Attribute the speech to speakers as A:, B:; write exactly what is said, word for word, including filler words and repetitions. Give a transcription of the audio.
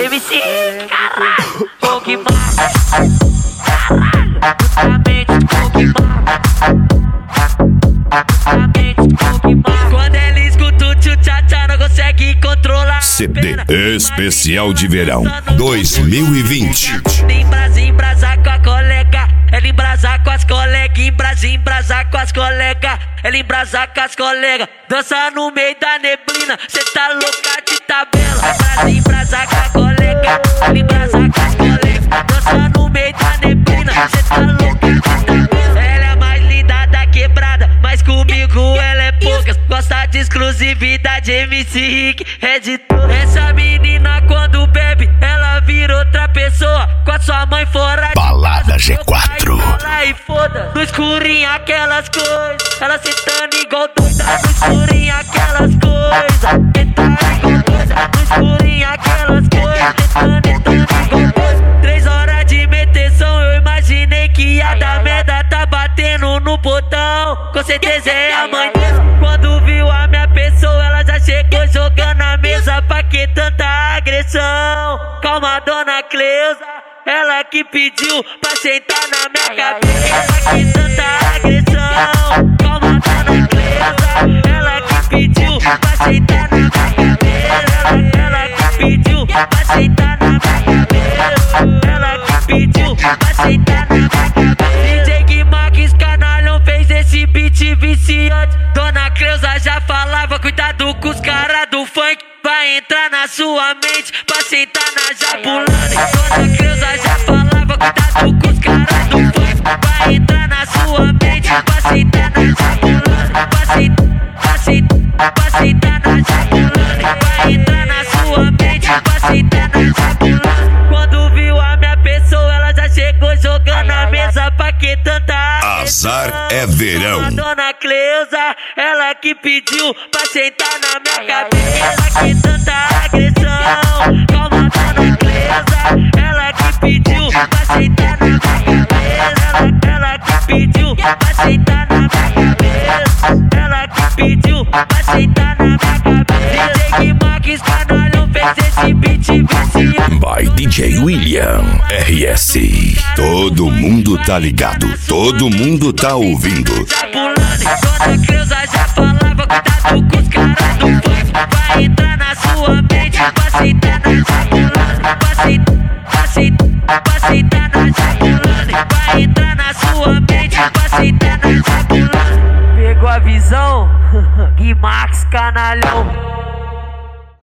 A: M C, caralho, Coque Max, caralho, justamente Coque Max. Quando ela escuta o tchu-tcha-tcha, não consegue controlar.
B: C D Especial de Verão dois mil e vinte.
A: Embrasa, embrasa com a colega, ela embrasa com as colegas, embrasa, embrasa com as colegas, ela embrasa com as colegas. Dança no meio da neblina, cê tá louca de tabela. Embrasa, embrasa com a colega, ela embrasa com as colegas. Dança no meio da neblina, cê tá louca de tabela. Ela é mais linda da quebrada, mas comigo ela é poucas. Gosta de exclusividade, M C Rick, é de tudo. Essa menina quando bebe, ela vira outra pessoa. Com a sua mãe fora.
B: Balada G quatro.
A: E foda, no escurinho aquelas coisas. Ela sentando igual doida. No escurinho aquelas coisas. Sentando igual doida. No escurinho aquelas coisas. Sentando, sentando igual doida. Três horas de meteção, eu imaginei que ia dar merda. Tá batendo no botão, com certeza é a mãe dela. Quando viu a minha pessoa, ela já chegou jogando a mesa. Pra que tanta agressão? Calma, dona Cleusa, ela que pediu pra sentar na minha cabeça. Ela que tanta agressão. Calma, dona Cleusa, ela que pediu pra sentar na minha cabeça. Ela, ela que pediu pra sentar na minha cabeça. Ela que pediu pra sentar na minha cabeça. D J Guimax Canalhão fez esse beat viciante. Dona Cleusa já falava, cuidado com os caras do funk. Vai entrar na sua mente pra sentar na Jabulani. Dona Cleusa já falava, cuidado com os caras do funk. Vai entrar na sua mente pra sentar na Jabulani. Pra sentar, pra sentar na Jabulani. Vai entrar na sua mente pra sentar na Jabulani. Quando viu a minha pessoa, ela já chegou jogando a mesa. Pra que tanta
B: Azar é verão.
A: Dona Cleusa, ela que pediu pra sentar na minha cabeça. Ela que tanta agressão. Calma, dona Cleusa, ela que pediu pra sentar na minha cabeça. Ela, ela que pediu pra sentar na minha cabeça. Ela que pediu pra sentar na minha cabeça. D J Guimax Canalhão fez esse beat viciante.
B: By D J William R S. Todo mundo tá ligado, todo mundo tá ouvindo.
A: Dona Cleusa já falava, cuidado com os caras do funk. Vai entrar na sua mente pra sentar na Jabulani. Pra sentar, pra sentar na Jabulani. Vai entrar na sua mente pra sentar na Jabulani. Pegou a visão? Guimax Canalhão.